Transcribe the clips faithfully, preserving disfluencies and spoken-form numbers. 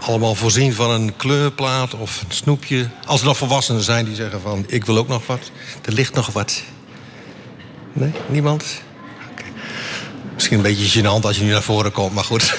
allemaal voorzien van een kleurplaat of een snoepje. Als er nog volwassenen zijn die zeggen van, ik wil ook nog wat. Er ligt nog wat. Nee? Niemand? Okay. Misschien een beetje gênant als je nu naar voren komt, maar goed.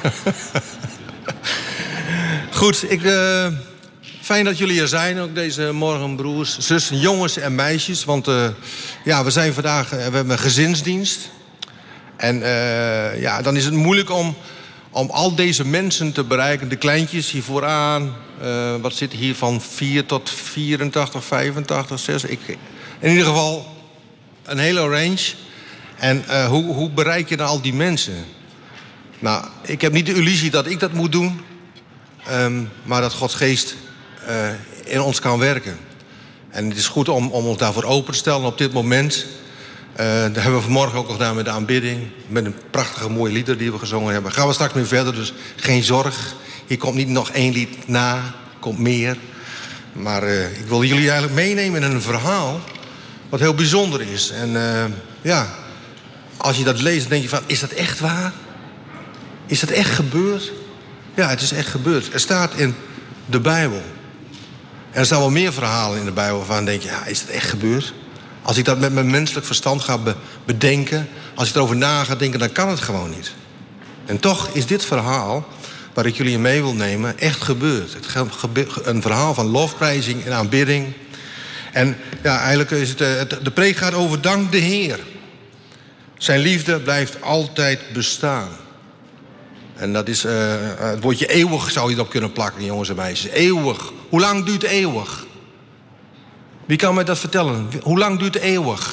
Goed, ik, uh, fijn dat jullie er zijn, ook deze morgen, broers, zussen, jongens en meisjes. Want uh, ja, we zijn vandaag, uh, we hebben een gezinsdienst. En uh, ja, dan is het moeilijk om, om al deze mensen te bereiken. De kleintjes hier vooraan, uh, wat zit hier van vier tot vierentachtig, vijfentachtig, zes. Ik, in ieder geval een hele range. En uh, hoe, hoe bereik je dan al die mensen? Nou, ik heb niet de illusie dat ik dat moet doen. Um, maar dat Gods geest uh, in ons kan werken. En het is goed om, om ons daarvoor open te stellen. Op dit moment, uh, dat hebben we vanmorgen ook gedaan met de aanbidding. Met een prachtige mooie lieder die we gezongen hebben. Gaan we straks mee verder, dus geen zorg. Hier komt niet nog één lied na, komt meer. Maar uh, ik wil jullie eigenlijk meenemen in een verhaal wat heel bijzonder is. En uh, ja, als je dat leest, dan denk je van, is dat echt waar? Is dat echt gebeurd? Ja, het is echt gebeurd. Er staat in de Bijbel. En er staan wel meer verhalen in de Bijbel waarvan denk je, ja, is dat echt gebeurd? Als ik dat met mijn menselijk verstand ga be- bedenken, als ik erover na ga denken, dan kan het gewoon niet. En toch is dit verhaal, waar ik jullie in mee wil nemen, echt gebeurd. Het gebe- een verhaal van lofprijzing en aanbidding. En ja, eigenlijk is het, het de preek gaat over dank de Heer. Zijn liefde blijft altijd bestaan. En dat is, uh, het woordje eeuwig zou je erop kunnen plakken, jongens en meisjes. Eeuwig. Hoe lang duurt eeuwig? Wie kan mij dat vertellen? Hoe lang duurt eeuwig?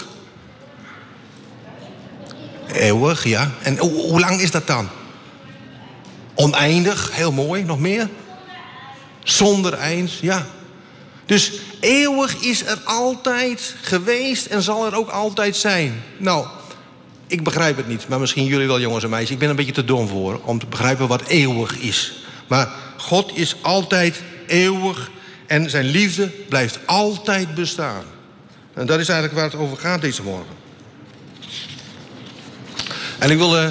Eeuwig, ja. En hoe, hoe lang is dat dan? Oneindig, heel mooi. Nog meer? Zonder eind, ja. Dus eeuwig is er altijd geweest en zal er ook altijd zijn. Nou, ik begrijp het niet, maar misschien jullie wel, jongens en meisjes. Ik ben een beetje te dom voor om te begrijpen wat eeuwig is. Maar God is altijd eeuwig en zijn liefde blijft altijd bestaan. En dat is eigenlijk waar het over gaat deze morgen. En ik wil, uh,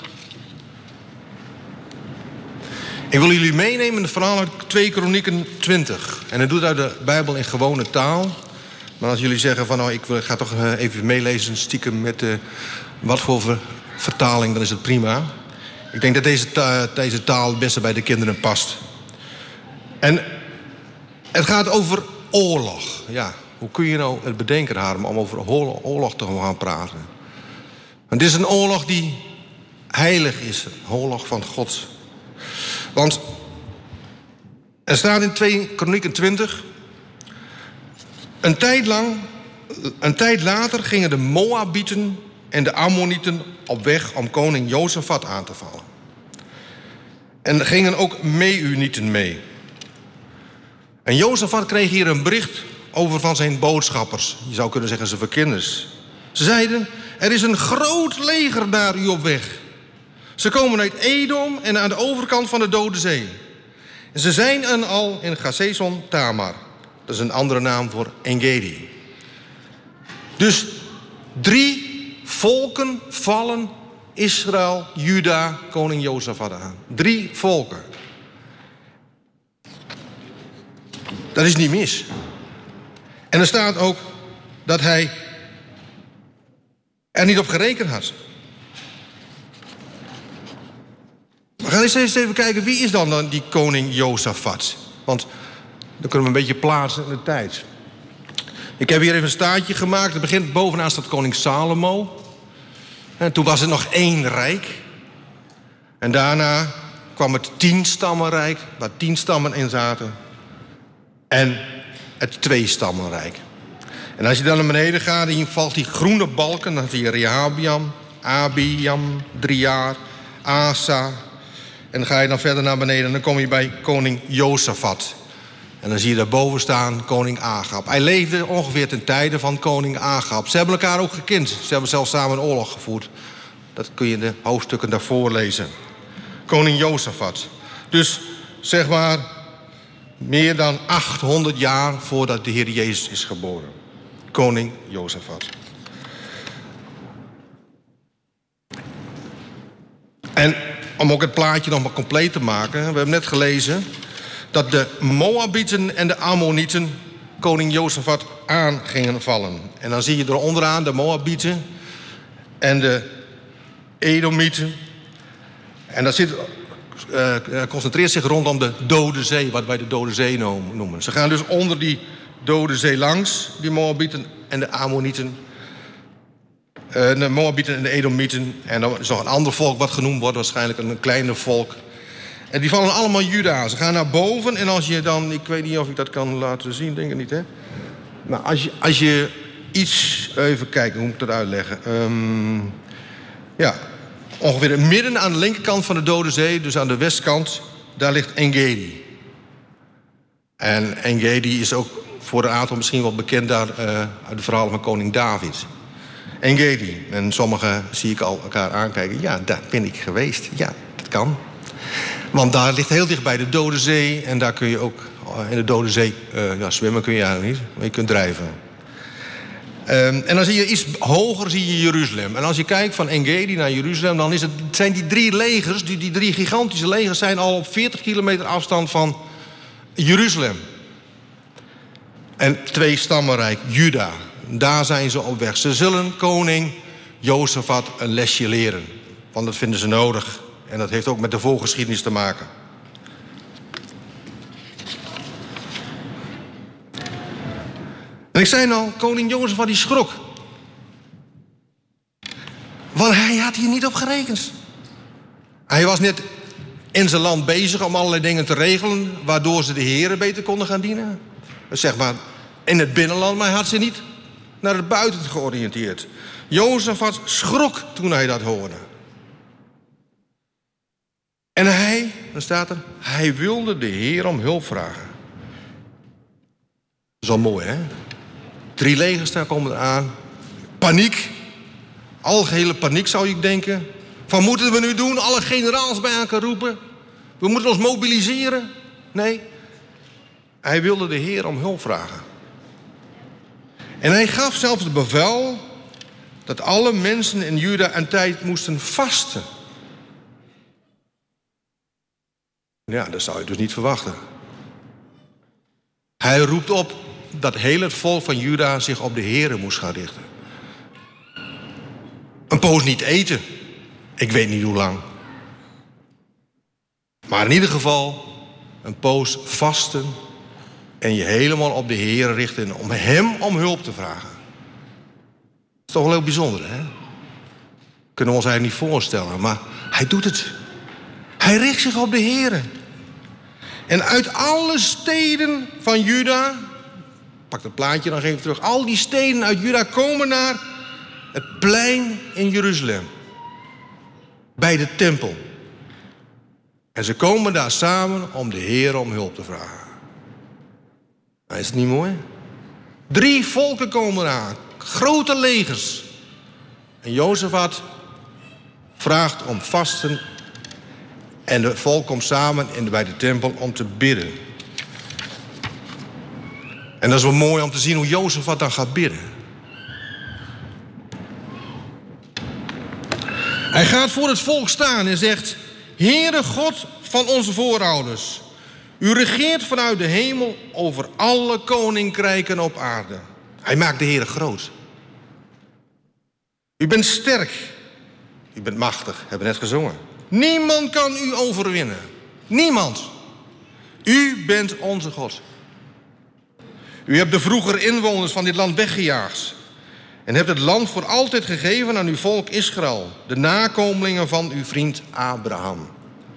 ik wil jullie meenemen in het verhaal uit twee Kronieken twintig. En het doet uit de Bijbel in gewone taal. Maar als jullie zeggen van, nou, ik ga toch uh, even meelezen stiekem met uh, wat voor ver- vertaling, dan is het prima. Ik denk dat deze, ta- deze taal het beste bij de kinderen past. En het gaat over oorlog. Ja, hoe kun je nou het bedenken, Harm, om over oorlog te gaan praten? Het is een oorlog die heilig is. Een oorlog van God. Want er staat in twee Kronieken twintig... Een tijd lang, een tijd later gingen de Moabieten en de Ammonieten op weg om koning Jozafat aan te vallen. En er gingen ook Meunieten mee. En Jozafat kreeg hier een bericht over van zijn boodschappers. Je zou kunnen zeggen zijn verkenners. Ze zeiden, er is een groot leger naar u op weg. Ze komen uit Edom en aan de overkant van de Dode Zee. En ze zijn en al in Gazezon Tamar. Dat is een andere naam voor Engedi. Dus drie volken vallen Israël, Juda, koning Jozafat aan. Drie volken. Dat is niet mis. En er staat ook dat hij er niet op gerekend had. We gaan eens even kijken, wie is dan, dan die koning Jozafat? Want dan kunnen we een beetje plaatsen in de tijd. Ik heb hier even een staartje gemaakt. Het begint bovenaan staat koning Salomo. En toen was er nog één rijk. En daarna kwam het tienstammenrijk, waar tien stammen in zaten. En het tweestammenrijk. En als je dan naar beneden gaat, dan valt die groene balken. Dan zie je Rehabiam, Abiam, drie jaar, Asa. En dan ga je dan verder naar beneden en dan kom je bij koning Jozafat. En dan zie je daarboven staan koning Agab. Hij leefde ongeveer ten tijde van koning Agab. Ze hebben elkaar ook gekend. Ze hebben zelfs samen een oorlog gevoerd. Dat kun je in de hoofdstukken daarvoor lezen. Koning Jozafat. Dus zeg maar meer dan achthonderd jaar voordat de Heer Jezus is geboren. Koning Jozafat. En om ook het plaatje nog maar compleet te maken. We hebben net gelezen dat de Moabieten en de Ammonieten koning Jozefat aan gingen vallen. En dan zie je er onderaan de Moabieten en de Edomieten. En dat zit, uh, concentreert zich rondom de Dode Zee, wat wij de Dode Zee noemen. Ze gaan dus onder die Dode Zee langs, die Moabieten en de Ammonieten. Uh, de Moabieten en de Edomieten. En dan is nog een ander volk wat genoemd wordt, waarschijnlijk een kleiner volk. En die vallen allemaal Juda. Ze gaan naar boven en als je dan... Ik weet niet of ik dat kan laten zien, denk ik niet, hè? Maar als je, als je iets... Even kijken, hoe moet ik dat uitleggen? Um, ja, ongeveer midden aan de linkerkant van de Dode Zee, dus aan de westkant, daar ligt En-Gedi. En En-Gedi is ook voor een aantal misschien wel bekend daar, uh, uit de verhalen van koning David. En-Gedi. En sommigen zie ik al elkaar aankijken. Ja, daar ben ik geweest. Ja, dat kan. Want daar ligt heel dicht bij de Dode Zee. En daar kun je ook in de Dode Zee... Uh, ja, zwemmen kun je eigenlijk niet, maar je kunt drijven. Um, en dan zie je iets hoger zie je Jeruzalem. En als je kijkt van En-Gedi naar Jeruzalem... dan is het, zijn die drie legers, die, die drie gigantische legers... zijn al op veertig kilometer afstand van Jeruzalem. En twee stammenrijk, Juda. Daar zijn ze op weg. Ze zullen koning Jozefat een lesje leren. Want dat vinden ze nodig. En dat heeft ook met de voorgeschiedenis te maken. En ik zei al, koning Jozefat die schrok. Want hij had hier niet op gerekend. Hij was net in zijn land bezig om allerlei dingen te regelen... waardoor ze de heren beter konden gaan dienen. Dus zeg maar in het binnenland, maar hij had ze niet naar het buiten georiënteerd. Jozefat schrok toen hij dat hoorde. En hij, dan staat er, hij wilde de Heer om hulp vragen. Dat is al mooi, hè? Drie legers daar komen eraan. Paniek. Algehele paniek zou ik denken. Van moeten we nu doen? Alle generaals bij elkaar roepen? We moeten ons mobiliseren? Nee. Hij wilde de Heer om hulp vragen. En hij gaf zelfs het bevel dat alle mensen in Juda een tijd moesten vasten. Ja, dat zou je dus niet verwachten. Hij roept op dat heel het volk van Juda zich op de Heere moest gaan richten. Een poos niet eten. Ik weet niet hoe lang. Maar in ieder geval een poos vasten en je helemaal op de Heere richten om hem om hulp te vragen. Dat is toch wel heel bijzonder, hè? Kunnen we ons eigenlijk niet voorstellen, maar hij doet het. Hij richt zich op de Heere. En uit alle steden van Juda, pak dat plaatje dan even terug, al die steden uit Juda komen naar het plein in Jeruzalem. Bij de tempel. En ze komen daar samen om de Heer om hulp te vragen. Nou, is het niet mooi? Drie volken komen eraan. Grote legers. En Jozefat vraagt om vasten. En het volk komt samen in, bij de tempel om te bidden. En dat is wel mooi om te zien hoe Jozefat dan gaat bidden. Hij gaat voor het volk staan en zegt: Heere God van onze voorouders, u regeert vanuit de hemel over alle koninkrijken op aarde. Hij maakt de Heere groot. U bent sterk. U bent machtig, hebben we net gezongen. Niemand kan u overwinnen. Niemand. U bent onze God. U hebt de vroegere inwoners van dit land weggejaagd. En hebt het land voor altijd gegeven aan uw volk Israël. De nakomelingen van uw vriend Abraham.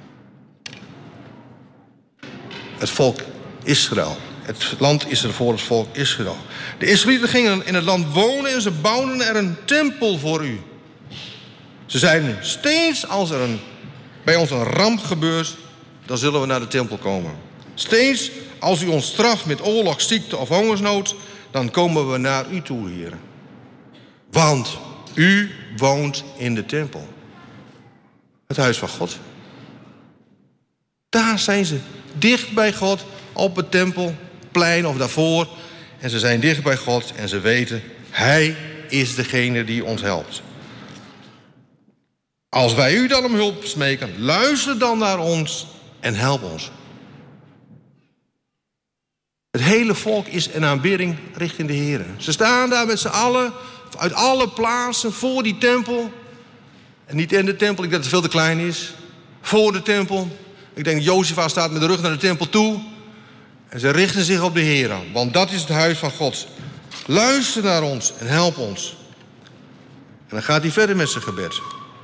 Het volk Israël. Het land is er voor het volk Israël. De Israëlieten gingen in het land wonen en ze bouwden er een tempel voor u. Ze zeiden, steeds als er een, bij ons een ramp gebeurt, dan zullen we naar de tempel komen. Steeds als u ons straft met oorlog, ziekte of hongersnood, dan komen we naar u toe, Heer. Want u woont in de tempel. Het huis van God. Daar zijn ze, dicht bij God, op het tempelplein of daarvoor. En ze zijn dicht bij God en ze weten, Hij is degene die ons helpt. Als wij u dan om hulp smeken, luister dan naar ons en help ons. Het hele volk is in aanbidding richting de Heer. Ze staan daar met z'n allen, uit alle plaatsen, voor die tempel. En niet in de tempel, ik denk dat het veel te klein is. Voor de tempel. Ik denk dat Jozua staat met de rug naar de tempel toe. En ze richten zich op de Heer, want dat is het huis van God. Luister naar ons en help ons. En dan gaat hij verder met zijn gebed.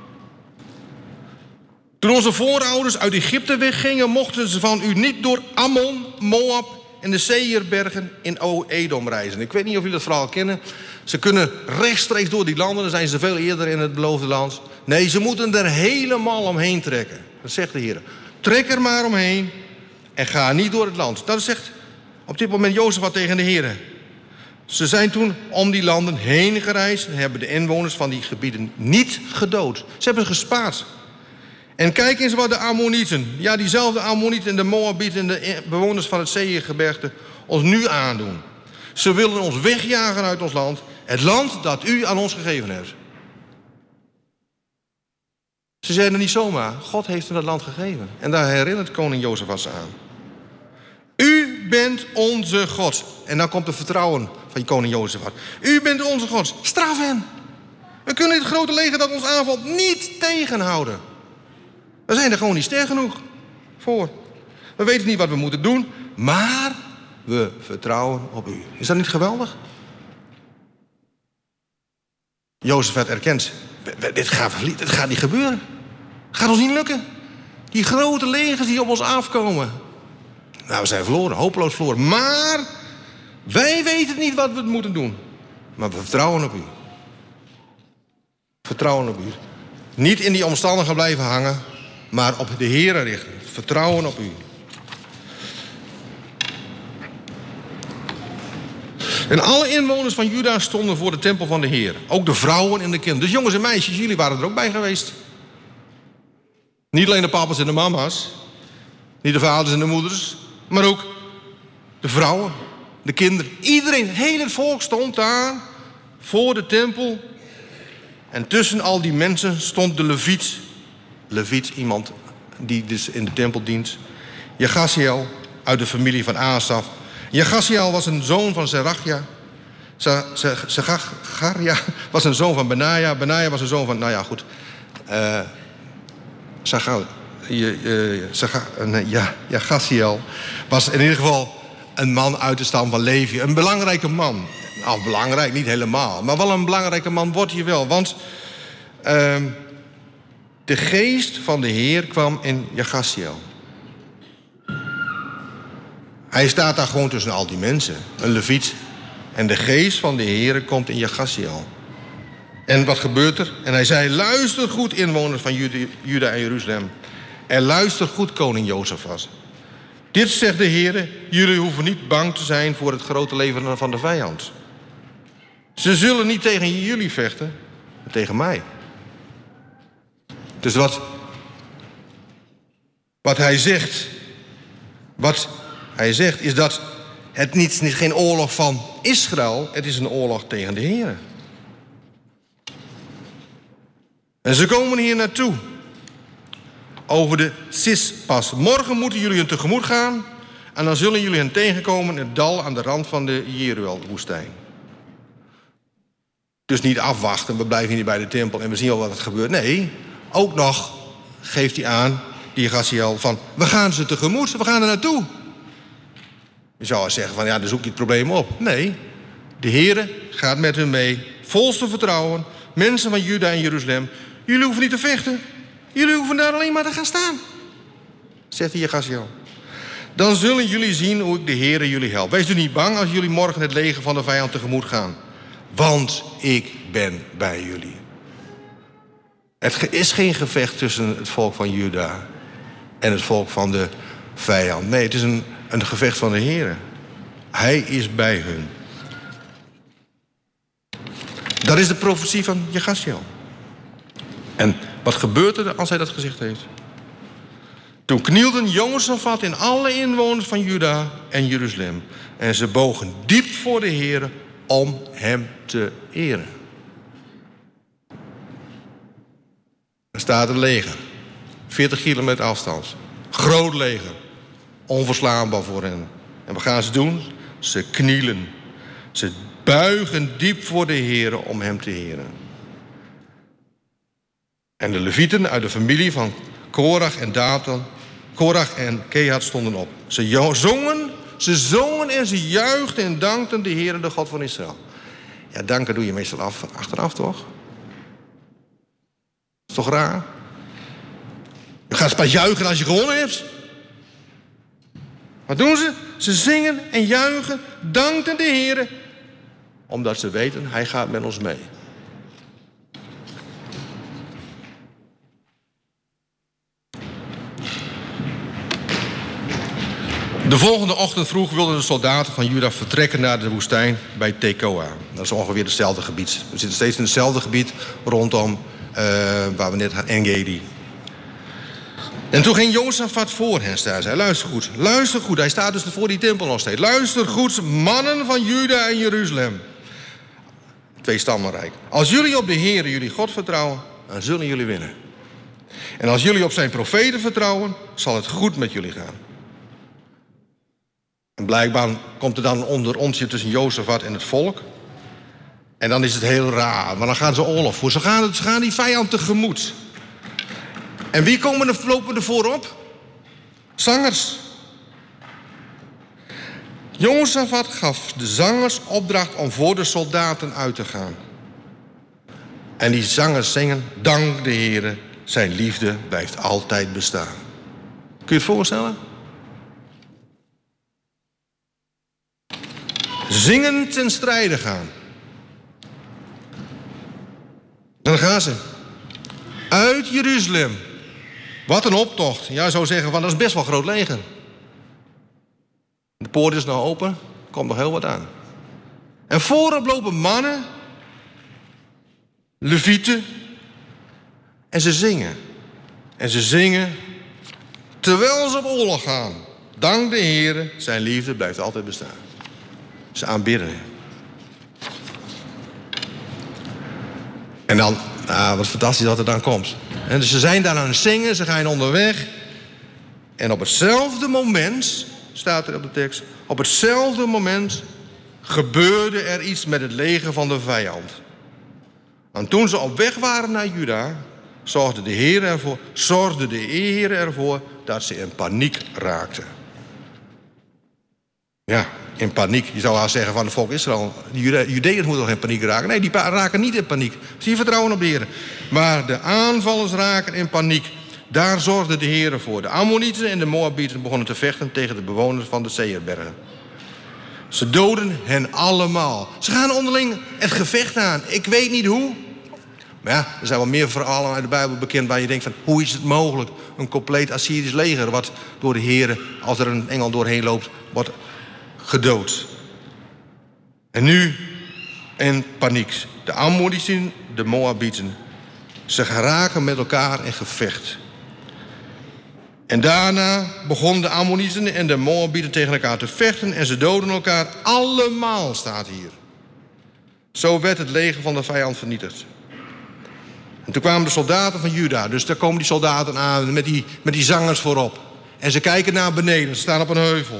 Toen onze voorouders uit Egypte weggingen, mochten ze van u niet door Ammon, Moab en de Seirbergen in Edom reizen. Ik weet niet of jullie dat verhaal kennen. Ze kunnen rechtstreeks door die landen, dan zijn ze veel eerder in het beloofde land. Nee, ze moeten er helemaal omheen trekken. Dat zegt de Heer. Trek er maar omheen en ga niet door het land. Dat zegt op dit moment Jozua tegen de Heer. Ze zijn toen om die landen heen gereisd en hebben de inwoners van die gebieden niet gedood. Ze hebben gespaard. En kijk eens wat de Ammonieten, ja diezelfde Ammonieten en de Moabieten en de bewoners van het Seirgebergte ons nu aandoen. Ze willen ons wegjagen uit ons land, het land dat u aan ons gegeven hebt. Ze zeiden het niet zomaar, God heeft hem dat land gegeven. En daar herinnert koning Jozua ze aan. U bent onze God. En dan komt het vertrouwen van koning Jozua. U bent onze God, straf hen. We kunnen dit grote leger dat ons aanvalt niet tegenhouden. We zijn er gewoon niet sterk genoeg voor. We weten niet wat we moeten doen, maar we vertrouwen op u. Is dat niet geweldig? Jozef erkent, dit gaat, dit gaat niet gebeuren. Het gaat ons niet lukken. Die grote legers die op ons afkomen. Nou, we zijn verloren, hopeloos verloren. Maar wij weten niet wat we moeten doen. Maar we vertrouwen op u. Vertrouwen op u. Niet in die omstandigheden blijven hangen, maar op de Heere richten. Vertrouwen op u. En alle inwoners van Juda stonden voor de tempel van de Heer. Ook de vrouwen en de kinderen. Dus jongens en meisjes, jullie waren er ook bij geweest. Niet alleen de papa's en de mama's. Niet de vaders en de moeders. Maar ook de vrouwen, de kinderen. Iedereen, heel het volk stond daar voor de tempel. En tussen al die mensen stond de Leviet. Leviet, iemand die dus in de tempel dient. Jagasiel uit de familie van Asaf. Jagasiel was een zoon van Zerachia. Zechariah was een zoon van Benaja. Benaja was een zoon van, nou ja, goed. Uh, Zagal, ja, Jagasiel was in ieder geval een man uit de stam van Levi. Een belangrijke man. Nou, belangrijk, niet helemaal. Maar wel een belangrijke man wordt hij wel. Want uh, de geest van de Heer kwam in Jagasiel. Hij staat daar gewoon tussen al die mensen. Een Leviet. En de geest van de Heer komt in Jagasiel. En wat gebeurt er? En hij zei, luister goed inwoners van Juda en Jeruzalem. En luister goed koning Jozefas. Dit zegt de Heer, jullie hoeven niet bang te zijn voor het grote leger van de vijand. Ze zullen niet tegen jullie vechten, maar tegen mij. Dus wat, wat hij zegt, wat hij zegt is dat het niet, niet geen oorlog van Israël, het is een oorlog tegen de Heer. En ze komen hier naartoe. Over de Sispas. Morgen moeten jullie hun tegemoet gaan. En dan zullen jullie hen tegenkomen in het dal aan de rand van de Jeruel-woestijn. Dus niet afwachten, we blijven hier bij de tempel en we zien al wat er gebeurt. Nee, ook nog geeft hij aan, die Jagasiel, van we gaan ze tegemoet, we gaan er naartoe. Je zou zeggen van ja, dan zoek je het probleem op. Nee, de Heere gaat met hun mee, volste vertrouwen. Mensen van Juda en Jeruzalem, jullie hoeven niet te vechten. Jullie hoeven daar alleen maar te gaan staan. Zegt de Jagasiel. Dan zullen jullie zien hoe ik de Heere jullie help. Wees dus niet bang als jullie morgen het leger van de vijand tegemoet gaan. Want ik ben bij jullie. Het is geen gevecht tussen het volk van Juda en het volk van de vijand. Nee, het is een, een gevecht van de Heere. Hij is bij hun. Dat is de profetie van Jagasiel. En wat gebeurt er als hij dat gezegd heeft? Toen knielden Jozefat en alle inwoners van Juda en Jeruzalem. En ze bogen diep voor de Heer om hem te eren. Er staat een leger. veertig kilometer afstand. Groot leger. Onverslaanbaar voor hen. En wat gaan ze doen? Ze knielen. Ze buigen diep voor de Heer om hem te eren. En de Levieten uit de familie van Korach en Datan, Korach en Kehat stonden op. Ze zongen, ze zongen en ze juichten en dankten de Heer, de God van Israël. Ja, danken doe je meestal af, achteraf, toch? Is toch raar? Je gaat pas juichen als je gewonnen hebt. Wat doen ze? Ze zingen en juichen, dankten de Heer, omdat ze weten, hij gaat met ons mee. De volgende ochtend vroeg wilden de soldaten van Juda vertrekken naar de woestijn bij Tekoa. Dat is ongeveer hetzelfde gebied. We zitten steeds in hetzelfde gebied rondom uh, waar we net hadden, En-Gedi. En toen ging Jozafat voor hen staan. Hij zei, luister goed, luister goed. Hij staat dus voor die tempel nog steeds. Luister goed, mannen van Juda en Jeruzalem. Twee stammenrijk. Als jullie op de Heer, jullie God vertrouwen, dan zullen jullie winnen. En als jullie op zijn profeten vertrouwen, zal het goed met jullie gaan. En blijkbaar komt er dan een onderontje tussen Jozafat en het volk. En dan is het heel raar, maar dan gaan ze oorlog voeren. Ze gaan, ze gaan die vijand tegemoet. En wie komen er, lopen er voorop? Zangers. Jozafat gaf de zangers opdracht om voor de soldaten uit te gaan. En die zangers zingen, dank de Heere, zijn liefde blijft altijd bestaan. Kun je het voorstellen? Zingen ten strijde gaan. Dan gaan ze. Uit Jeruzalem. Wat een optocht. Ja, zou zeggen, van, dat is best wel een groot leger. De poort is nou open. Komt nog heel wat aan. En voorop lopen mannen. Levieten. En ze zingen. En ze zingen. Terwijl ze op oorlog gaan. Dank de Heere. Zijn liefde blijft altijd bestaan. Ze aanbidden hem. En dan, ah, wat fantastisch dat er dan komt. En dus ze zijn daar aan het zingen, ze gaan onderweg. En op hetzelfde moment, staat er op de tekst, op hetzelfde moment gebeurde er iets met het leger van de vijand. En toen ze op weg waren naar Juda, zorgde de Heer ervoor, zorgde de Heer ervoor dat ze in paniek raakten. Ja, in paniek. Je zou wel zeggen van het volk Israël, de Judeërs moeten toch in paniek raken? Nee, die raken niet in paniek. Zie je vertrouwen op de Heer. Maar de aanvallers raken in paniek. Daar zorgde de Heer voor. De Ammonieten en de Moabieten begonnen te vechten tegen de bewoners van de Seirbergen. Ze doden hen allemaal. Ze gaan onderling het gevecht aan. Ik weet niet hoe. Maar ja, er zijn wel meer verhalen uit de Bijbel bekend waar je denkt van, hoe is het mogelijk? Een compleet Assyrisch leger wat door de Heer, als er een engel doorheen loopt, wordt gedood. En nu in paniek. De Ammonieten, de Moabieten. Ze geraken met elkaar in gevecht. En daarna begonnen de Ammonieten en de Moabieten tegen elkaar te vechten. En ze doden elkaar allemaal, staat hier. Zo werd het leger van de vijand vernietigd. En toen kwamen de soldaten van Juda. Dus daar komen die soldaten aan met die, met die zangers voorop. En ze kijken naar beneden. Ze staan op een heuvel.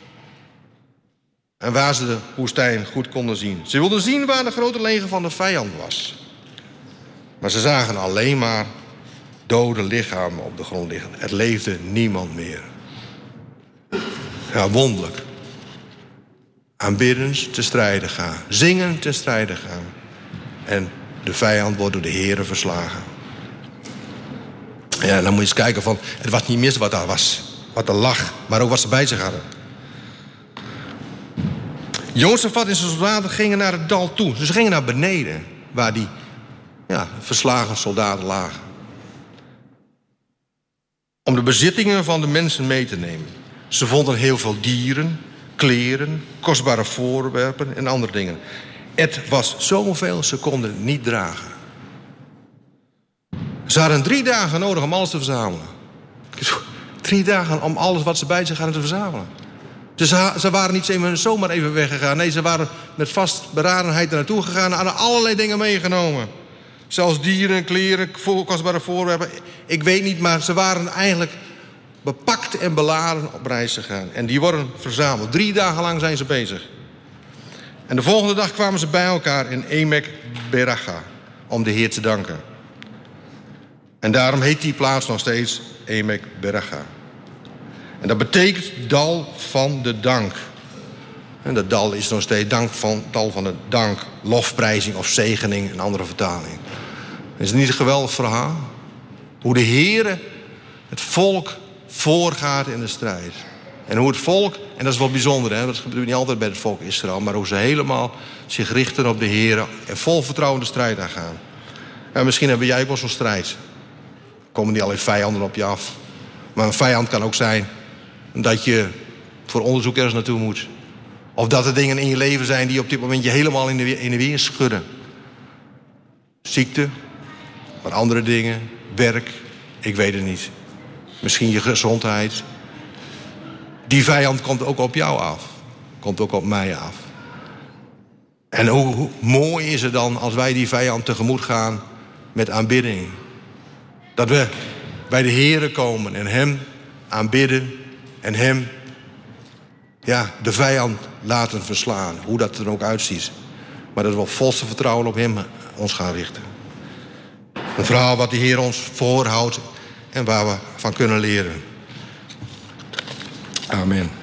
En waar ze de woestijn goed konden zien. Ze wilden zien waar de grote leger van de vijand was. Maar ze zagen alleen maar dode lichamen op de grond liggen. Er leefde niemand meer. Ja, wonderlijk. Aanbiddend te strijden gaan. Zingen te strijden gaan. En de vijand wordt door de Heere verslagen. Ja, dan moet je eens kijken van, het was niet mis wat daar was. Wat er lag, maar ook wat ze bij zich hadden. Jozafat en zijn soldaten gingen naar het dal toe. Dus ze gingen naar beneden, waar die ja, verslagen soldaten lagen. Om de bezittingen van de mensen mee te nemen. Ze vonden heel veel dieren, kleren, kostbare voorwerpen en andere dingen. Het was zoveel, ze konden niet dragen. Ze hadden drie dagen nodig om alles te verzamelen. Drie dagen om alles wat ze bij zich hadden te verzamelen. Dus ze, ze waren niet even, zomaar even weggegaan. Nee, ze waren met vastberadenheid er naartoe gegaan en hadden allerlei dingen meegenomen. Zelfs dieren, kleren, kostbare voorwerpen. Ik weet niet, maar ze waren eigenlijk bepakt en beladen op reis gegaan. En die worden verzameld. Drie dagen lang zijn ze bezig. En de volgende dag kwamen ze bij elkaar in Emek Beracha om de Heer te danken. En daarom heet die plaats nog steeds Emek Beracha. En dat betekent dal van de dank. En dat dal is nog steeds dank van, dal van de dank, lofprijzing of zegening, een andere vertaling. Is het niet een geweldig verhaal? Hoe de Heere het volk voorgaat in de strijd. En hoe het volk, en dat is wel bijzonder, hè? Dat gebeurt niet altijd bij het volk Israël, maar hoe ze helemaal zich richten op de Heere en vol vertrouwen de strijd aangaan. En misschien hebben jij ook wel zo'n strijd. Komen niet alleen vijanden op je af. Maar een vijand kan ook zijn dat je voor onderzoek ergens naartoe moet. Of dat er dingen in je leven zijn die op dit moment je helemaal in de, weer, in de weer schudden. Ziekte, maar andere dingen, werk, ik weet het niet. Misschien je gezondheid. Die vijand komt ook op jou af. Komt ook op mij af. En hoe, hoe mooi is het dan als wij die vijand tegemoet gaan met aanbidding. Dat we bij de Heere komen en hem aanbidden en hem, ja, de vijand laten verslaan. Hoe dat er ook uitziet. Maar dat we op volste vertrouwen op hem ons gaan richten. Een verhaal wat de Heer ons voorhoudt en waar we van kunnen leren. Amen.